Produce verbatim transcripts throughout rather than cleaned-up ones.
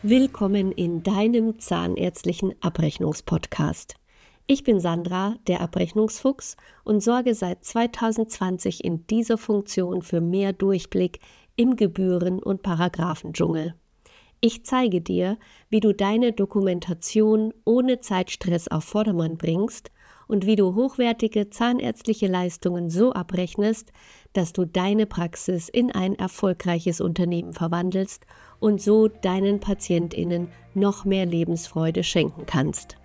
Willkommen in deinem zahnärztlichen Abrechnungspodcast. Ich bin Sandra, der Abrechnungsfuchs, und sorge seit zweitausendzwanzig in dieser Funktion für mehr Durchblick im Gebühren- und Paragraphendschungel. Ich zeige dir, wie du deine Dokumentation ohne Zeitstress auf Vordermann bringst und wie du hochwertige zahnärztliche Leistungen so abrechnest, dass du deine Praxis in ein erfolgreiches Unternehmen verwandelst und so deinen PatientInnen noch mehr Lebensfreude schenken kannst.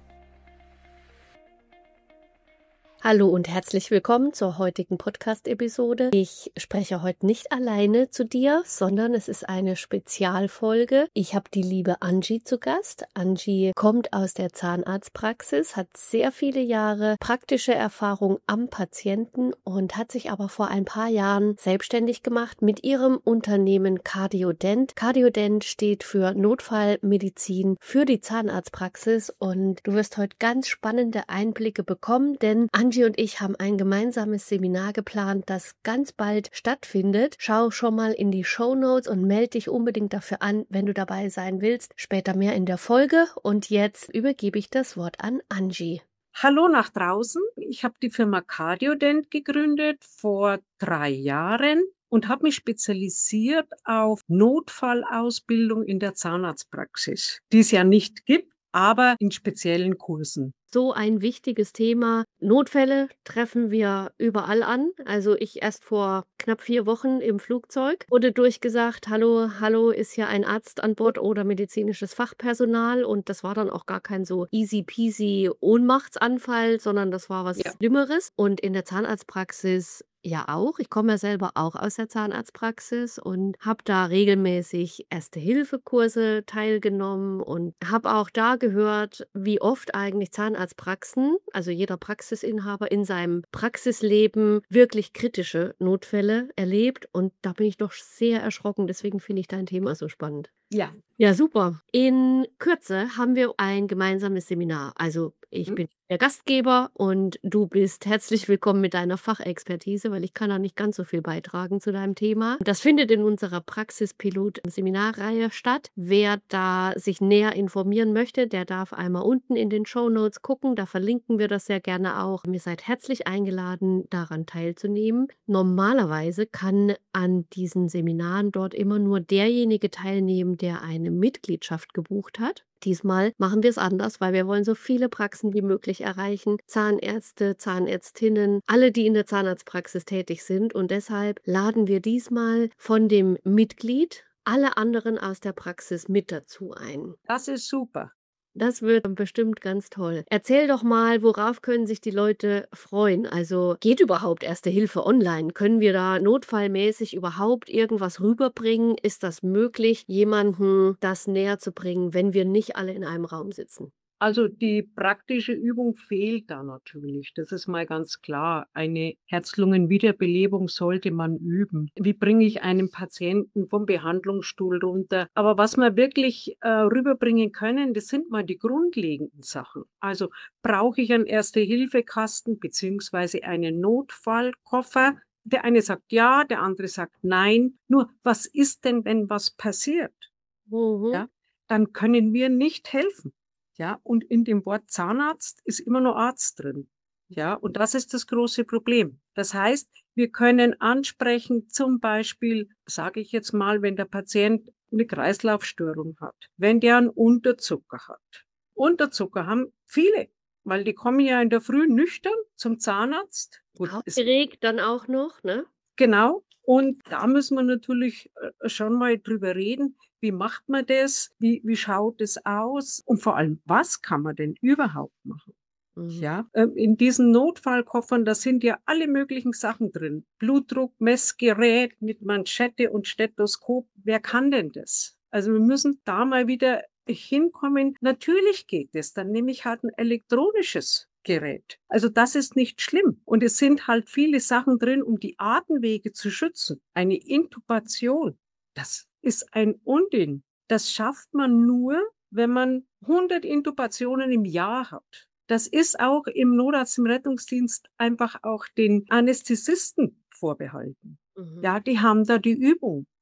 Hallo und herzlich willkommen zur heutigen Podcast-Episode. Ich spreche heute nicht alleine zu dir, sondern es ist eine Spezialfolge. Ich habe die liebe Angie zu Gast. Angie kommt aus der Zahnarztpraxis, hat sehr viele Jahre praktische Erfahrung am Patienten und hat sich aber vor ein paar Jahren selbstständig gemacht mit ihrem Unternehmen Cardiodent. Cardiodent steht für Notfallmedizin für die Zahnarztpraxis und du wirst heute ganz spannende Einblicke bekommen, denn Angie Angie und ich haben ein gemeinsames Seminar geplant, das ganz bald stattfindet. Schau schon mal in die Shownotes und melde dich unbedingt dafür an, wenn du dabei sein willst. Später mehr in der Folge und jetzt übergebe ich das Wort an Angie. Hallo nach draußen. Ich habe die Firma Cardiodent gegründet vor drei Jahren und habe mich spezialisiert auf Notfallausbildung in der Zahnarztpraxis, die es ja nicht gibt, aber in speziellen Kursen. So ein wichtiges Thema. Notfälle treffen wir überall an. Also ich erst vor knapp vier Wochen im Flugzeug wurde durchgesagt, hallo, hallo, ist hier ein Arzt an Bord oder medizinisches Fachpersonal, und das war dann auch gar kein so easy peasy Ohnmachtsanfall, sondern das war was Ja. Schlimmeres. Und in der Zahnarztpraxis ja auch. Ich komme ja selber auch aus der Zahnarztpraxis und habe da regelmäßig Erste-Hilfe-Kurse teilgenommen und habe auch da gehört, wie oft eigentlich Zahnarztpraxen, also jeder Praxisinhaber in seinem Praxisleben wirklich kritische Notfälle erlebt, und da bin ich doch sehr erschrocken. Deswegen finde ich dein Thema so spannend. Ja. Ja, super. In Kürze haben wir ein gemeinsames Seminar. Also ich Hm? bin der Gastgeber und du bist herzlich willkommen mit deiner Fachexpertise, weil ich kann da nicht ganz so viel beitragen zu deinem Thema. Das findet in unserer Praxispilot-Seminarreihe statt. Wer da sich näher informieren möchte, der darf einmal unten in den Shownotes gucken. Da verlinken wir das sehr gerne auch. Ihr seid herzlich eingeladen, daran teilzunehmen. Normalerweise kann an diesen Seminaren dort immer nur derjenige teilnehmen, der eine Mitgliedschaft gebucht hat. Diesmal machen wir es anders, weil wir wollen so viele Praxen wie möglich erreichen. Zahnärzte, Zahnärztinnen, alle, die in der Zahnarztpraxis tätig sind. Und deshalb laden wir diesmal von dem Mitglied alle anderen aus der Praxis mit dazu ein. Das ist super. Das wird bestimmt ganz toll. Erzähl doch mal, worauf können sich die Leute freuen? Also geht überhaupt Erste Hilfe online? Können wir da notfallmäßig überhaupt irgendwas rüberbringen? Ist das möglich, jemandem das näher zu bringen, wenn wir nicht alle in einem Raum sitzen? Also die praktische Übung fehlt da natürlich. Das ist mal ganz klar. Eine Herz-Lungen-Wiederbelebung sollte man üben. Wie bringe ich einen Patienten vom Behandlungsstuhl runter? Aber was wir wirklich äh, rüberbringen können, das sind mal die grundlegenden Sachen. Also brauche ich einen Erste-Hilfe-Kasten beziehungsweise einen Notfallkoffer? Der eine sagt ja, der andere sagt nein. Nur was ist denn, wenn was passiert? Mhm. Ja, dann können wir nicht helfen. Ja, und in dem Wort Zahnarzt ist immer nur Arzt drin. Ja, und das ist das große Problem. Das heißt, wir können ansprechen, zum Beispiel, sage ich jetzt mal, wenn der Patient eine Kreislaufstörung hat, wenn der einen Unterzucker hat. Unterzucker haben viele, weil die kommen ja in der Früh nüchtern zum Zahnarzt. Gut, es- Aufgeregt dann auch noch, ne? Genau. Und da müssen wir natürlich äh, schon mal drüber reden, wie macht man das, wie, wie schaut es aus und vor allem, was kann man denn überhaupt machen? Mhm. Ja, ähm, in diesen Notfallkoffern, da sind ja alle möglichen Sachen drin. Blutdruck, Messgerät mit Manschette und Stethoskop. Wer kann denn das? Also wir müssen da mal wieder hinkommen. Natürlich geht es, dann nehme ich halt ein elektronisches Gerät. Also das ist nicht schlimm. Und es sind halt viele Sachen drin, um die Atemwege zu schützen. Eine Intubation, das ist ein Unding. Das schafft man nur, wenn man hundert Intubationen im Jahr hat. Das ist auch im Notarzt, im Rettungsdienst einfach auch den Anästhesisten vorbehalten. Mhm. Ja, die haben da die Übung.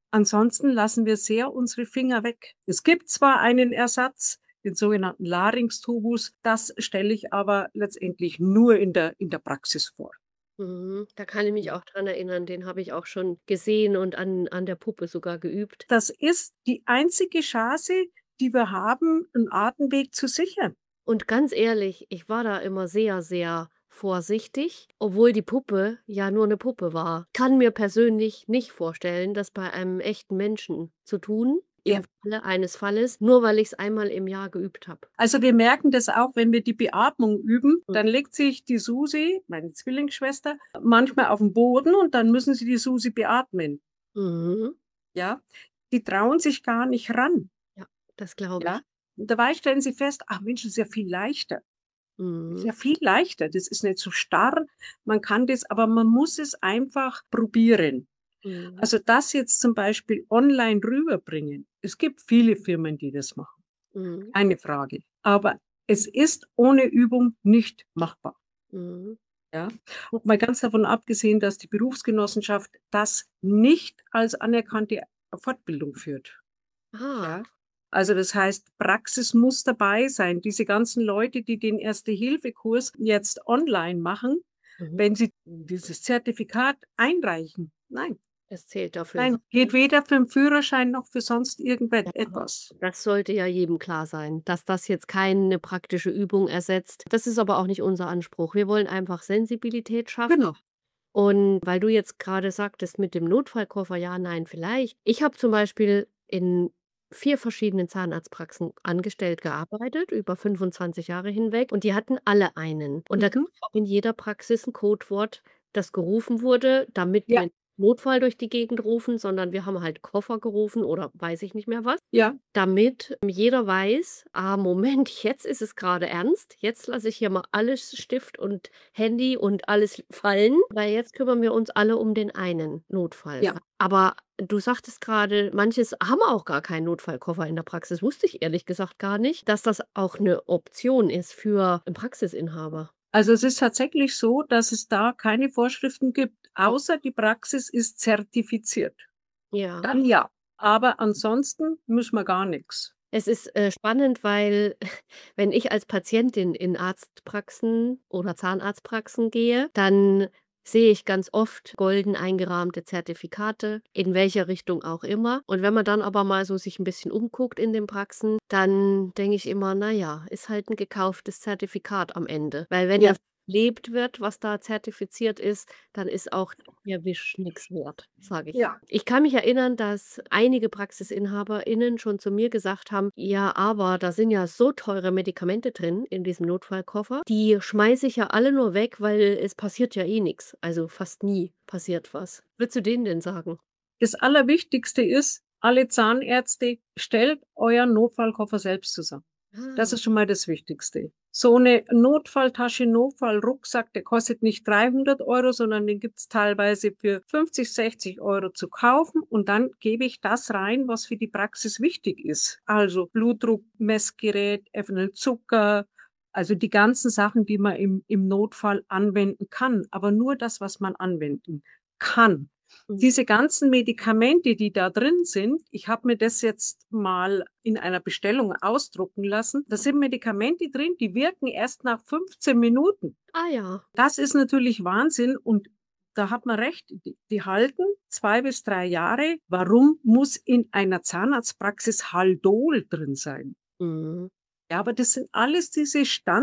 Ansonsten lassen wir sehr unsere Finger weg. Es gibt zwar einen Ersatz, den sogenannten Larynx-Tubus, das stelle ich aber letztendlich nur in der, in der Praxis vor. Mhm. Da kann ich mich auch dran erinnern, den habe ich auch schon gesehen und an an der Puppe sogar geübt. Das ist die einzige Chance, die wir haben, 'n Atemweg zu sichern. Und ganz ehrlich, ich war da immer sehr, sehr vorsichtig, obwohl die Puppe ja nur 'ne Puppe war. Kann mir persönlich nicht vorstellen, das bei einem echten Menschen zu tun, Ja. im Falle eines Falles, nur weil ich's einmal im Jahr geübt habe. Also, wir merken das auch, wenn wir die Beatmung üben, Mhm. dann legt sich die Susi, meine Zwillingsschwester, manchmal auf'n Boden und dann müssen sie die Susi beatmen. Mhm. Ja? Die trauen sich gar nicht ran. Ja, das glaube ich. Ja? Und dabei stellen sie fest: „Ach Mensch, das ist ja viel leichter.“ Ist Mhm. ja viel leichter. Das ist nicht so starr. Man kann das aber man muss es einfach probieren. Mhm. Also, das jetzt zum Beispiel online rüberbringen, es gibt viele Firmen, die das machen, Mhm. keine Frage. Aber es ist ohne Übung nicht machbar. Mhm. Ja? Mal ganz davon abgesehen, dass die Berufsgenossenschaft das nicht als anerkannte Fortbildung führt. Ah. Ja? Also, das heißt, Praxis muss dabei sein. Diese ganzen Leute, die den Erste-Hilfe-Kurs jetzt online machen, Mhm. wenn sie dieses Zertifikat einreichen, nein. Es zählt dafür. Nein, geht weder für 'n Führerschein noch für sonst Ja, irgendetwas. das sollte ja jedem klar sein, dass das jetzt keine praktische Übung ersetzt. Das ist aber auch nicht unser Anspruch. Wir wollen einfach Sensibilität schaffen. Genau. Und weil du jetzt grade sagtest mit dem Notfallkoffer, ja, nein, vielleicht. Ich habe zum Beispiel in vier verschiedenen Zahnarztpraxen angestellt gearbeitet, über fünfundzwanzig Jahre hinweg und die hatten alle einen. Und da gab's Mhm. auch in jeder Praxis 'n Codewort, das gerufen wurde, damit Ja. wir Notfall durch die Gegend rufen, sondern wir haben halt Koffer gerufen oder weiß ich nicht mehr was. Ja. Damit jeder weiß: „Ah, Moment, jetzt ist es grade ernst. Jetzt lasse ich hier mal alles, Stift und Handy und alles fallen, weil jetzt kümmern wir uns alle um den einen Notfall.“ Ja. Aber du sagtest grade, manches haben auch gar keinen Notfallkoffer in der Praxis. Wusste ich ehrlich gesagt gar nicht, dass das auch 'ne Option ist für 'n Praxisinhaber. Also, es ist tatsächlich so, dass es da keine Vorschriften gibt, außer die Praxis ist zertifiziert. Ja. Dann ja, aber ansonsten müssen wir gar nix. Es ist, äh, spannend, weil wenn ich als Patientin in Arztpraxen oder Zahnarztpraxen gehe, dann sehe ich ganz oft golden eingerahmte Zertifikate, in welcher Richtung auch immer. Und wenn man dann aber mal so sich 'n bisschen umguckt in den Praxen, dann denke ich immer: „Na ja, ist halt 'n gekauftes Zertifikat am Ende.“ Weil wenn Ja. das gelebt wird, was da zertifiziert ist, dann ist auch der Wisch nix wert, sage ich. Ja. Ich kann mich erinnern, dass einige PraxisinhaberInnen schon zu mir gesagt haben: „Ja, aber da sind ja so teure Medikamente drin in diesem Notfallkoffer. Die schmeiße ich ja alle nur weg, weil es passiert ja eh nix. Also, fast nie passiert was.“ Würdest du denen denn sagen? Das Allerwichtigste ist, alle Zahnärzte, stellt euren Notfallkoffer selbst zusammen. Das Ah. ist schon mal das Wichtigste. So 'ne Notfalltasche, Notfallrucksack, der kostet nicht dreihundert Euro, sondern den gibt's teilweise für fünfzig, sechzig Euro zu kaufen und dann gebe ich das rein, was für die Praxis wichtig ist. Also, Blutdruckmessgerät, eventuell Zucker, also die ganzen Sachen, die man im im Notfall anwenden kann, aber nur das, was man anwenden kann. Mhm. Diese ganzen Medikamente, die da drin sind ich habe mir das jetzt mal in einer Bestellung ausdrucken lassen. Da sind Medikamente drin, die wirken erst nach fünfzehn Minuten. Ah ja. Das ist natürlich Wahnsinn und da hat man recht, die die halten zwei bis drei Jahre. Warum muss in einer Zahnarztpraxis Haldol drin sein? Mhm. Ja, aber das sind alles diese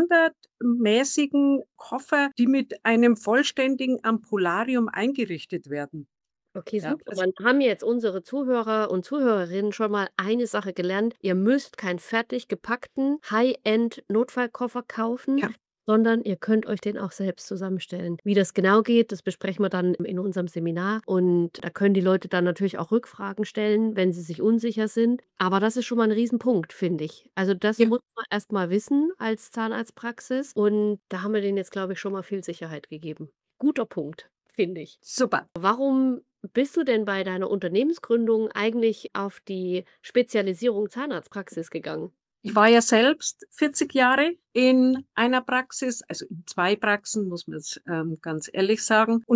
standardmäßigen Koffer, die mit einem vollständigen Ampularium eingerichtet werden. Okay, Ja, super. also Dann haben jetzt unsere Zuhörer und Zuhörerinnen schon mal eine Sache gelernt. Ihr müsst keinen fertig gepackten High-End-Notfallkoffer kaufen, Ja. sondern ihr könnt euch den auch selbst zusammenstellen. Wie das genau geht, das besprechen wir dann in unserem Seminar und da können die Leute dann natürlich auch Rückfragen stellen, wenn sie sich unsicher sind. Aber das ist schon mal 'n Riesenpunkt, finde ich. Also, das Ja. muss man erst mal wissen als Zahnarztpraxis und da haben wir denen jetzt, glaube ich, schon mal viel Sicherheit gegeben. Guter Punkt, finde ich. Super. Warum bist du denn bei deiner Unternehmensgründung eigentlich auf die Spezialisierung Zahnarztpraxis gegangen? Ich war ja selbst vierzig Jahre in einer Praxis, also in zwei Praxen, muss man jetzt, ähm, ganz ehrlich sagen. Und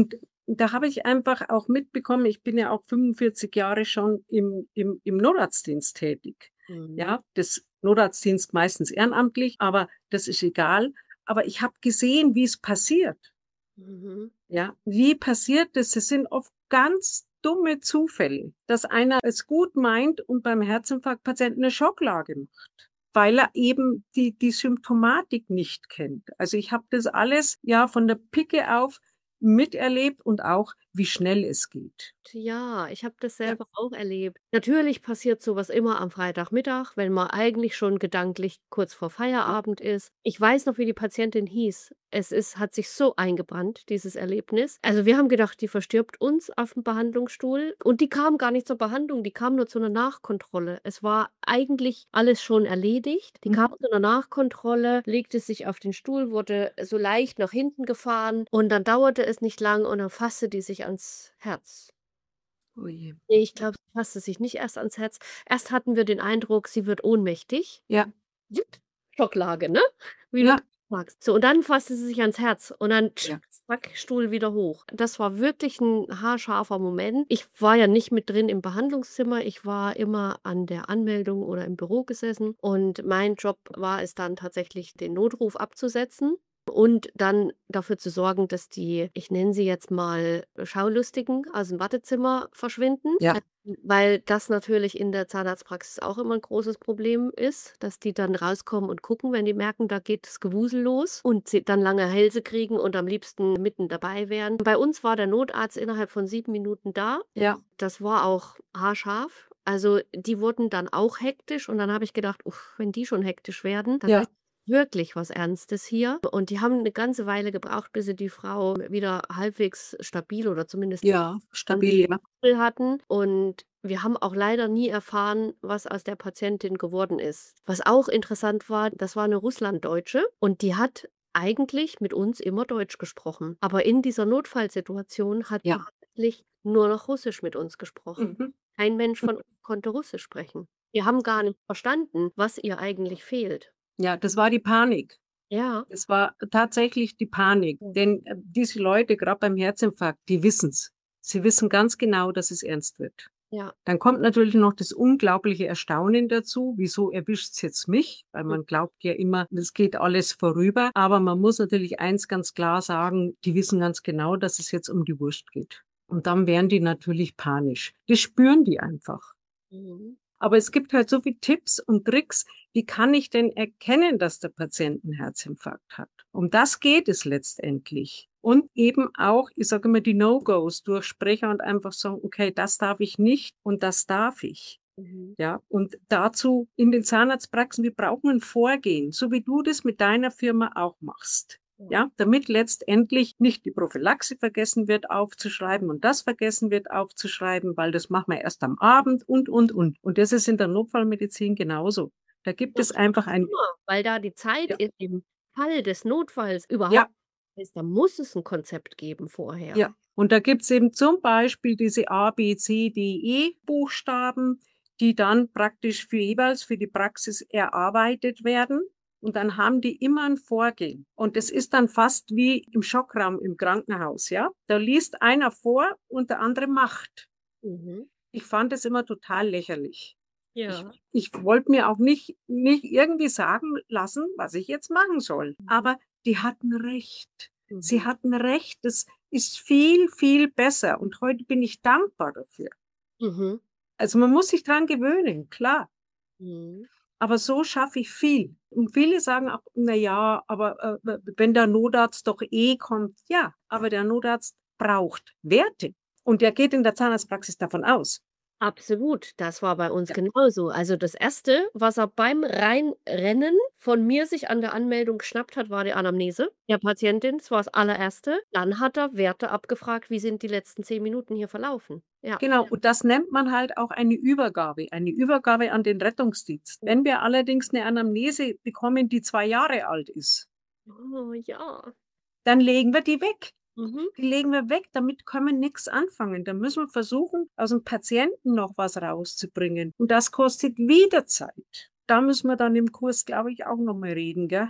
da habe ich einfach auch mitbekommen, ich bin ja auch fünfundvierzig Jahre schon im im im Notarztdienst tätig. Mhm. Ja, das Notarztdienst meistens ehrenamtlich, aber das ist egal. Aber ich habe gesehen, wie es passiert. Mhm. Ja, wie passiert das? Es sind oft ganz dumme Zufälle, dass einer es gut meint und beim Herzinfarktpatienten 'ne Schocklage macht, weil er eben die die Symptomatik nicht kennt. Also, ich habe das alles, ja, von der Pike auf miterlebt und auch, wie schnell es geht. Ja, ich habe das Ja. selber auch erlebt. Natürlich passiert so was immer am Freitagmittag, wenn man eigentlich schon gedanklich kurz vor Feierabend ist. Ich weiß noch, wie die Patientin hieß. Es ist hat sich so eingebrannt, dieses Erlebnis. Also, wir haben gedacht, die verstirbt uns auf'm Behandlungsstuhl und die kam gar nicht zur Behandlung, die kam nur zu 'ner Nachkontrolle. Es war eigentlich alles schon erledigt. Die kam Mhm. zu 'ner Nachkontrolle, legte sich auf den Stuhl, wurde so leicht nach hinten gefahren und dann dauerte es nicht lang und dann fasste die sich ans Herz. Oh je. Ne, ich glaube, sie fasste sich nicht erst ans Herz. Erst hatten wir den Eindruck, sie wird ohnmächtig. Ja. Schocklage, ne? Wie du Ja. grad sagst. So, und dann fasste sie sich ans Herz und dann Ja. zack, Stuhl wieder hoch. Das war wirklich 'n haarscharfer Moment. Ich war ja nicht mit drin im Behandlungszimmer. Ich war immer an der Anmeldung oder im Büro gesessen und mein Job war es dann tatsächlich, den Notruf abzusetzen und dann dafür zu sorgen, dass die, ich nenne sie jetzt mal Schaulustigen aus'm Wartezimmer verschwinden. Ja. Weil das natürlich in der Zahnarztpraxis auch immer 'n großes Problem ist, dass die dann rauskommen und gucken, wenn die merken, da geht das Gewusel los und sie dann lange Hälse kriegen und am liebsten mitten dabei wären. Bei uns war der Notarzt innerhalb von sieben Minuten da. Ja. Das war auch haarscharf. Also, die wurden dann auch hektisch und dann habe ich gedacht: „Uff, wenn die schon hektisch werden, dann Ja. ist wirklich was Ernstes hier.“ Und die haben 'ne ganze Weile gebraucht, bis sie die Frau wieder halbwegs stabil oder zumindest Ja, an stabil, die ja. hatten. Und wir haben auch leider nie erfahren, was aus der Patientin geworden ist. Was auch interessant war, das war 'ne Russlanddeutsche und die hat eigentlich mit uns immer Deutsch gesprochen. Aber in dieser Notfallsituation hat die Ja. wirklich nur noch Russisch mit uns gesprochen. Mhm. Kein Mensch von uns konnte Russisch sprechen. Wir haben gar nicht verstanden, was ihr eigentlich fehlt. Ja, das war die Panik. Ja. Es war tatsächlich die Panik, denn, äh, diese Leute, grad beim Herzinfarkt, die wissen's. Sie wissen ganz genau, dass es ernst wird. Ja. Dann kommt natürlich noch das unglaubliche Erstaunen dazu: „Wieso erwischt's jetzt mich?“ Weil Hm. man glaubt ja immer, das geht alles vorüber. Aber man muss natürlich eins ganz klar sagen, die wissen ganz genau, dass es jetzt um die Wurst geht. Und dann werden die natürlich panisch. Das spüren die einfach. Mhm. Aber es gibt halt so viel Tipps und Tricks. Wie kann ich denn erkennen, dass der Patient 'n Herzinfarkt hat? Um das geht es letztendlich. Und eben auch, ich sage immer, die No-Gos durchsprechen und einfach sagen: „Okay, das darf ich nicht und das darf ich.“ Mhm. Ja, und dazu in den Zahnarztpraxen, wir brauchen 'n Vorgehen, so wie du das mit deiner Firma auch machst. Ja. Ja, damit letztendlich nicht die Prophylaxe vergessen wird aufzuschreiben und das vergessen wird aufzuschreiben, weil das machen wir erst am Abend und, und, und. Und das ist in der Notfallmedizin genauso. Da gibt Das es ist einfach ein Hammer, weil da die Zeit Ja. in dem Fall des Notfalls überhaupt Ja. ist, da muss es 'n Konzept geben vorher. Ja, und da gibt's eben zum Beispiel diese A, B, C, D, E-Buchstaben, die dann praktisch für jeweils für die Praxis erarbeitet werden. Und dann haben die immer 'n Vorgehen. Und das ist dann fast wie im Schockraum im Krankenhaus, ja? Da liest einer vor und der andere macht. Mhm. Ich fand das immer total lächerlich. Ich Ja. ich wollte mir auch nicht nicht irgendwie sagen lassen, was ich jetzt machen soll. Mhm. Aber die hatten recht. Sie Mhm. hatten recht. Das ist viel, viel besser und heute bin ich dankbar dafür. Mhm. Also, man muss sich dran gewöhnen, klar. Mhm. Aber so schaffe ich viel. Und viele sagen auch: „Na ja, aber, äh, w wenn der Notarzt doch eh kommt.“ Ja, aber der Notarzt braucht Werte und der geht in der Zahnarztpraxis davon aus. Absolut, das war bei uns Ja. genauso. Also, das erste, was er beim Reinrennen von mir sich an der Anmeldung geschnappt hat, war die Anamnese der Patientin. Das war das Allererste. Dann hat er Werte abgefragt: „Wie sind die letzten zehn Minuten hier verlaufen?“ Ja. Genau, und das nennt man halt auch eine Übergabe eine Übergabe an den Rettungsdienst. Ja. Wenn wir allerdings 'ne Anamnese bekommen, die zwei Jahre alt ist Oh, ja. dann legen wir die weg. Mhm. Die legen wir weg, damit können wir nix anfangen. Da müssen wir versuchen, aus'm Patienten noch was rauszubringen. Und das kostet wieder Zeit. Da müssen wir dann im Kurs, glaube ich, auch noch mal reden, gell?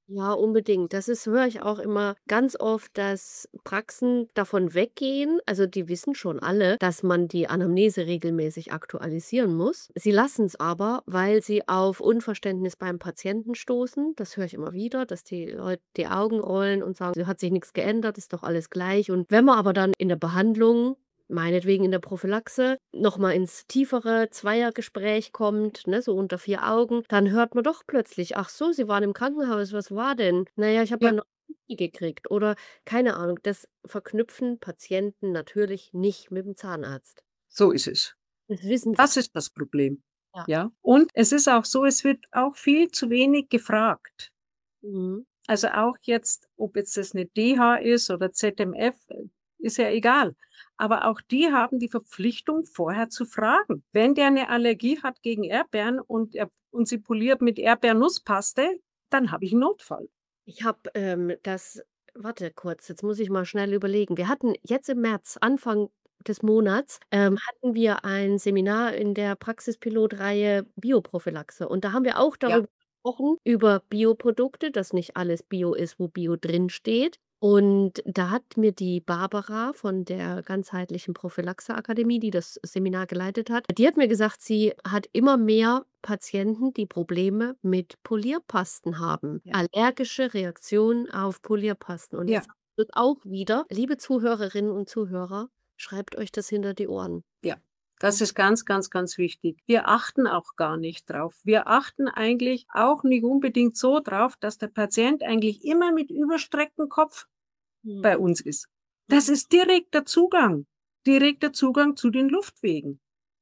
Ja, unbedingt. Das ist höre ich auch immer ganz oft, dass Praxen davon weggehen. Also, die wissen schon alle, dass man die Anamnese regelmäßig aktualisieren muss. Sie lassen es aber, weil sie auf Unverständnis beim Patienten stoßen. Das höre ich immer wieder, dass die Leute die Augen rollen und sagen: „Es hat sich nichts geändert, ist doch alles gleich." Und wenn man aber dann in der Behandlung, meinetwegen in der Prophylaxe, noch mal ins tiefere Zweiergespräch kommt, ne, so unter vier Augen, dann hört man doch plötzlich: „Ach so, Sie waren im Krankenhaus, was war denn?" „Na ja, ich habe Ja, eine gekriegt" oder keine Ahnung. Das verknüpfen Patienten natürlich nicht mit dem Zahnarzt. so ist es. Das wissen sie. Das ist das Problem. Ja. Ja. Und es ist auch so, es wird auch viel zu wenig gefragt. Mhm. Also auch jetzt, ob jetzt das 'ne D H ist oder Z M F, äh, ist ja egal. Aber auch die haben die Verpflichtung, vorher zu fragen. Wenn der 'ne Allergie hat gegen Erdbeeren und er und sie poliert mit Erdbeernusspaste, dann habe ich 'n Notfall. Ich habe, ähm, das warte kurz, jetzt muss ich mal schnell überlegen. Wir hatten jetzt im März, Anfang des Monats, ähm, hatten wir ein Seminar in der Praxispilotreihe Bioprophylaxe und da haben wir auch Ja, darüber gesprochen, über Bioprodukte, dass nicht alles Bio ist, wo Bio drinsteht. Und da hat mir die Barbara von der ganzheitlichen Prophylaxe-Akademie, die das Seminar geleitet hat, die hat mir gesagt, sie hat immer mehr Patienten, die Probleme mit Polierpasten haben, ja, allergische Reaktionen auf Polierpasten. Und ja, jetzt wird auch wieder, liebe Zuhörerinnen und Zuhörer, schreibt euch das hinter die Ohren. ja. Das ist ganz, ganz, ganz wichtig. Wir achten auch gar nicht drauf. Wir achten eigentlich auch nicht unbedingt so drauf, dass der Patient eigentlich immer mit überstrecktem Kopf bei Mhm. uns ist. Das ist direkter Zugang, direkter Zugang zu den Luftwegen,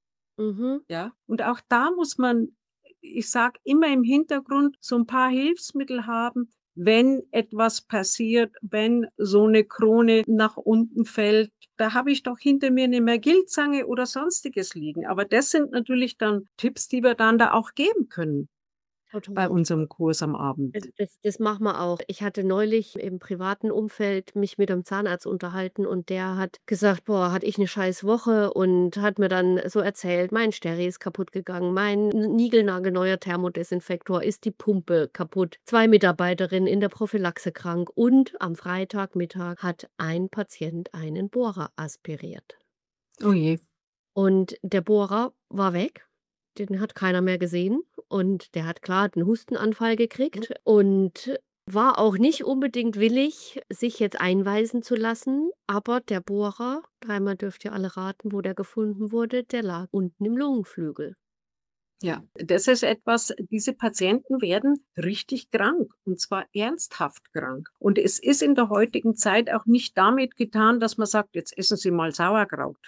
Mhm. ja? Und auch da muss man, ich sage immer im Hintergrund, so 'n paar Hilfsmittel haben, wenn etwas passiert, wenn so 'ne Krone nach unten fällt. Da habe ich doch hinter mir 'ne Mergilzange oder Sonstiges liegen. Aber das sind natürlich dann Tipps, die wir dann da auch geben können bei Total. unserem Kurs am Also, Abend. das das machen wir auch. Ich hatte neulich im privaten Umfeld mich mit 'nem Zahnarzt unterhalten und der hat gesagt: „Boah, hatte ich 'ne scheiß Woche" und hat mir dann so erzählt: „Mein Steri ist kaputt gegangen, mein n niegelnagelneuer Thermodesinfektor, ist die Pumpe kaputt, zwei Mitarbeiterinnen in der Prophylaxe krank und am Freitagmittag hat ein Patient einen Bohrer aspiriert." Oh je. Und der Bohrer war weg. Den hat keiner mehr gesehen und der hat klar 'n Hustenanfall gekriegt und war auch nicht unbedingt willig, sich jetzt einweisen zu lassen, aber der Bohrer, dreimal dürft ihr alle raten, wo der gefunden wurde, der lag unten im Lungenflügel. Ja, das ist etwas, diese Patienten werden richtig krank, und zwar ernsthaft krank. Und es ist in der heutigen Zeit auch nicht damit getan, dass man sagt: „Jetzt essen Sie mal Sauerkraut."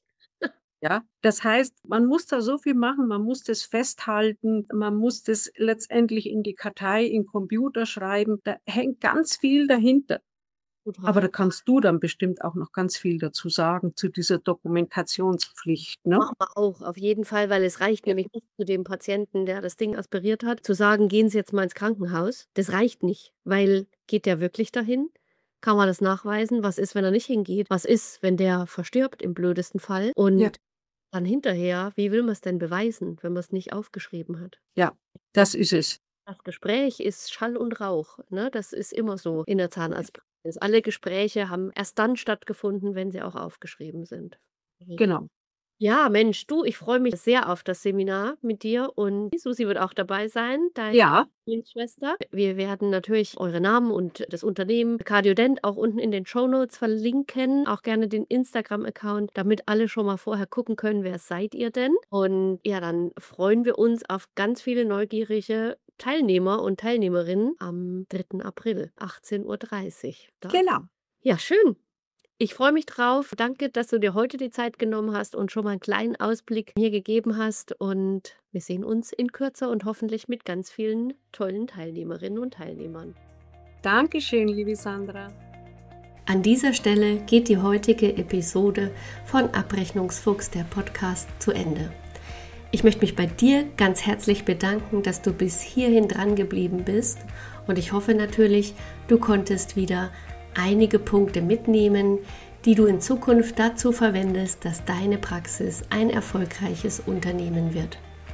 Ja? Das heißt, man muss da so viel machen, man muss das festhalten, man muss das letztendlich in die Kartei, in Computer schreiben. Da hängt ganz viel dahinter. Aber Total. da kannst du dann bestimmt auch noch ganz viel dazu sagen, zu dieser Dokumentationspflicht, ne? Machen wir auch, auf jeden Fall, weil es reicht Ja, nämlich nicht zu dem Patienten, der das Ding aspiriert hat, zu sagen: „Gehen Sie jetzt mal ins Krankenhaus." Das reicht nicht, weil geht der wirklich dahin? Kann man das nachweisen? Was ist, wenn er nicht hingeht? Was ist, wenn der verstirbt im blödesten Fall? ja, Und dann hinterher, wie will man's denn beweisen, wenn man's nicht aufgeschrieben hat? ja, das ist es. Das Gespräch ist Schall und Rauch, ne? Das ist immer so in der Zahnarztpraxis. Alle Gespräche haben erst dann stattgefunden, wenn sie auch aufgeschrieben sind. Mhm. Genau. Ja, Mensch, du, ich freue mich sehr auf das Seminar mit dir und die Susi wird auch dabei sein, deine Ja, Zwillingsschwester. Wir werden natürlich eure Namen und das Unternehmen Cardiodent auch unten in den Shownotes verlinken, auch gerne den Instagram-Account, damit alle schon mal vorher gucken können, wer seid ihr denn? Und ja, dann freuen wir uns auf ganz viele neugierige Teilnehmer und Teilnehmerinnen am dritten April, achtzehn Uhr dreißig. Da. genau. Ja, schön. Ich freue mich drauf. Danke, dass du dir heute die Zeit genommen hast und schon mal einen kleinen Ausblick mir gegeben hast. Und wir sehen uns in Kürze und hoffentlich mit ganz vielen tollen Teilnehmerinnen und Teilnehmern. Dankeschön, liebe Sandra. An dieser Stelle geht die heutige Episode von Abrechnungsfuchs, der Podcast, zu Ende. Ich möchte mich bei dir ganz herzlich bedanken, dass du bis hierhin dran geblieben bist. Und ich hoffe natürlich, du konntest wieder einige Punkte mitnehmen, die du in Zukunft dazu verwendest, dass deine Praxis ein erfolgreiches Unternehmen wird.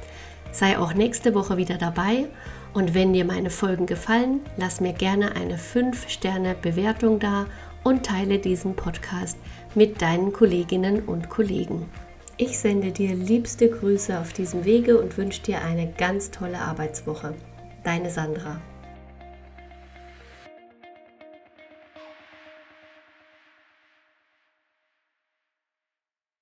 Sei auch nächste Woche wieder dabei und wenn dir meine Folgen gefallen, lass mir gerne eine fünf Sterne Bewertung da und teile diesen Podcast mit deinen Kolleginnen und Kollegen. Ich sende dir liebste Grüße auf diesem Wege und wünsche dir eine ganz tolle Arbeitswoche. Deine Sandra.